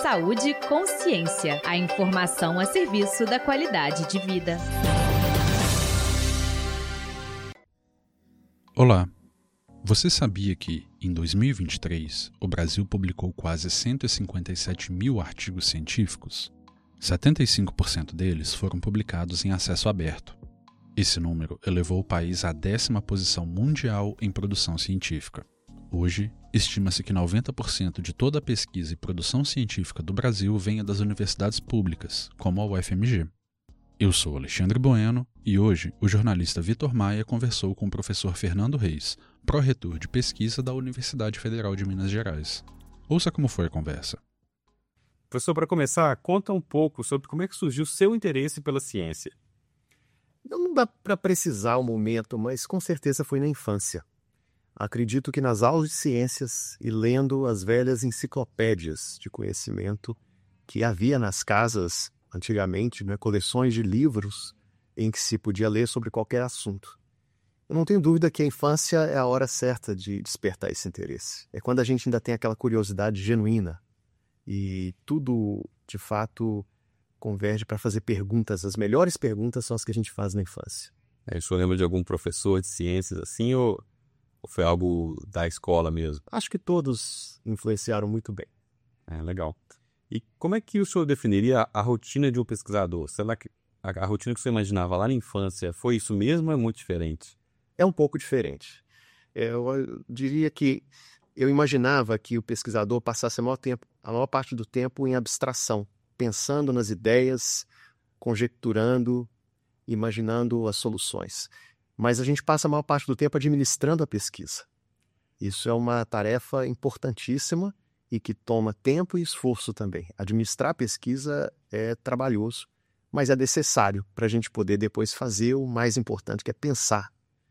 Saúde e consciência. A informação a serviço da qualidade de vida. Olá! Você sabia que, em 2023, o Brasil publicou quase 157 mil artigos científicos? 75% deles foram publicados em acesso aberto. Esse número elevou o país à 10ª posição mundial em produção científica. Hoje, estima-se que 90% de toda a pesquisa e produção científica do Brasil venha das universidades públicas, como a UFMG. Eu sou Alexandre Bueno e hoje o jornalista Vitor Maia conversou com o professor Fernando Reis, pró-reitor de pesquisa da Universidade Federal de Minas Gerais. Ouça como foi a conversa. Professor, para começar, conta um pouco sobre como é que surgiu o seu interesse pela ciência. Não dá para precisar o momento, mas com certeza foi na infância. Acredito que nas aulas de ciências e lendo as velhas enciclopédias de conhecimento que havia nas casas antigamente, coleções de livros em que se podia ler sobre qualquer assunto. Eu não tenho dúvida que a infância é a hora certa de despertar esse interesse. É quando a gente ainda tem aquela curiosidade genuína e tudo, de fato, converge para fazer perguntas. As melhores perguntas são as que a gente faz na infância. O senhor lembra de algum professor de ciências assim ou foi algo da escola mesmo? Acho que todos influenciaram muito bem. Legal. E como é que o senhor definiria a rotina de um pesquisador? Será que a rotina que você imaginava lá na infância foi isso mesmo ou é muito diferente? É um pouco diferente. Eu diria que eu imaginava que o pesquisador passasse a maior parte do tempo em abstração, pensando nas ideias, conjecturando, imaginando as soluções. Mas a gente passa a maior parte do tempo administrando a pesquisa. Isso é uma tarefa importantíssima e que toma tempo e esforço também. Administrar a pesquisa é trabalhoso, mas é necessário para a gente poder depois fazer o mais importante, que é pensar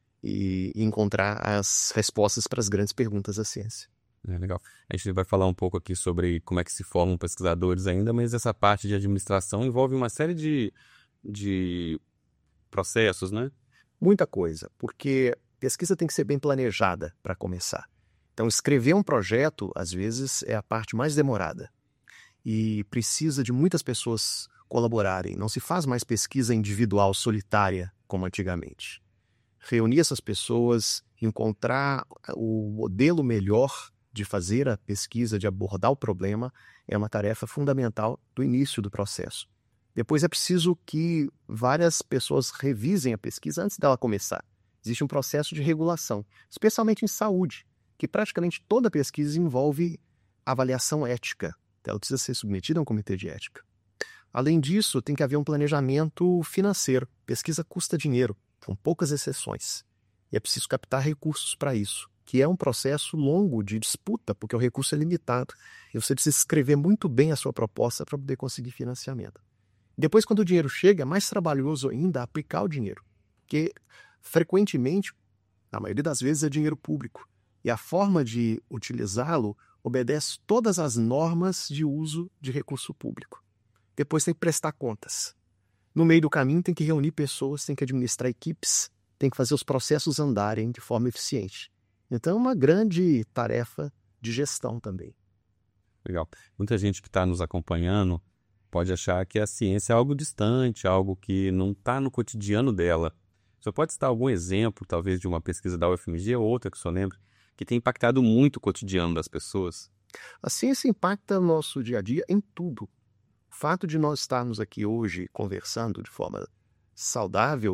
e encontrar as respostas para as grandes perguntas da ciência. Legal. A gente vai falar um pouco aqui sobre como é que se formam pesquisadores ainda, mas essa parte de administração envolve uma série de processos, né? Muita coisa, porque pesquisa tem que ser bem planejada para começar. Então, escrever um projeto, às vezes, é a parte mais demorada e precisa de muitas pessoas colaborarem. Não se faz mais pesquisa individual, solitária, como antigamente. Reunir essas pessoas, encontrar o modelo melhor de fazer a pesquisa, de abordar o problema, é uma tarefa fundamental do início do processo. Depois é preciso que várias pessoas revisem a pesquisa antes dela começar. Existe um processo de regulação, especialmente em saúde, que praticamente toda pesquisa envolve avaliação ética. Ela precisa ser submetida a um comitê de ética. Além disso, tem que haver um planejamento financeiro. Pesquisa custa dinheiro, com poucas exceções. E é preciso captar recursos para isso, que é um processo longo de disputa, porque o recurso é limitado. E você precisa escrever muito bem a sua proposta para poder conseguir financiamento. Depois, quando o dinheiro chega, é mais trabalhoso ainda aplicar o dinheiro, porque frequentemente, na maioria das vezes, é dinheiro público. E a forma de utilizá-lo obedece todas as normas de uso de recurso público. Depois tem que prestar contas. No meio do caminho tem que reunir pessoas, tem que administrar equipes, tem que fazer os processos andarem de forma eficiente. Então é uma grande tarefa de gestão também. Legal. Muita gente que está nos acompanhando pode achar que a ciência é algo distante, algo que não está no cotidiano dela. O senhor pode citar algum exemplo, talvez, de uma pesquisa da UFMG ou outra que o senhor lembra, que tem impactado muito o cotidiano das pessoas? A ciência impacta o nosso dia a dia em tudo. O fato de nós estarmos aqui hoje conversando de forma saudável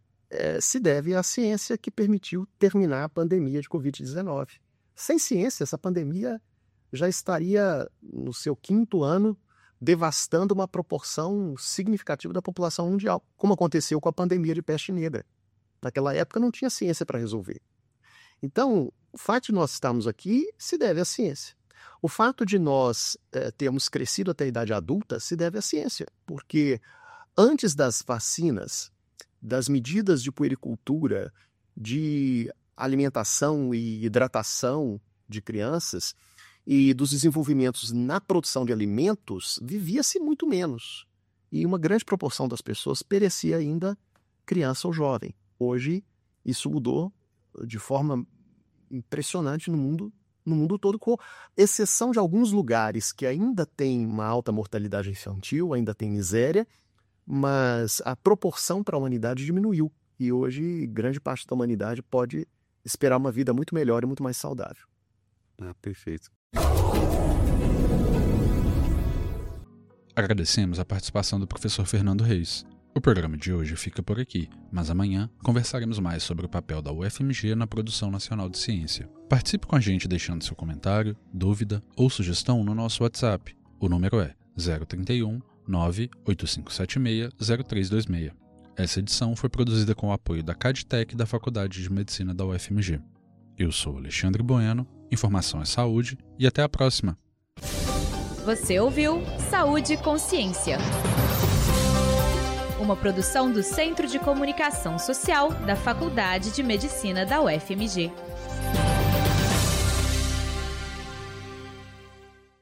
se deve à ciência que permitiu terminar a pandemia de Covid-19. Sem ciência, essa pandemia já estaria no seu 5º ano devastando uma proporção significativa da população mundial, como aconteceu com a pandemia de peste negra. Naquela época não tinha ciência para resolver. Então, o fato de nós estarmos aqui se deve à ciência. O fato de nós termos crescido até a idade adulta se deve à ciência, porque antes das vacinas, das medidas de puericultura, de alimentação e hidratação de crianças e dos desenvolvimentos na produção de alimentos, vivia-se muito menos. E uma grande proporção das pessoas perecia ainda criança ou jovem. Hoje, isso mudou de forma impressionante no mundo no mundo todo, com exceção de alguns lugares que ainda tem uma alta mortalidade infantil, ainda tem miséria, mas a proporção para a humanidade diminuiu. E hoje, grande parte da humanidade pode esperar uma vida muito melhor e muito mais saudável. Perfeito. Agradecemos a participação do professor Fernando Reis. O programa de hoje fica por aqui, mas amanhã conversaremos mais sobre o papel da UFMG na produção nacional de ciência. Participe com a gente deixando seu comentário, dúvida ou sugestão no nosso WhatsApp. O número é 031 98576 0326. Essa edição foi produzida com o apoio da CADTEC da Faculdade de Medicina da UFMG. Eu sou Alexandre Bueno, informação é saúde e até a próxima! Você ouviu Saúde e Consciência, uma produção do Centro de Comunicação Social da Faculdade de Medicina da UFMG.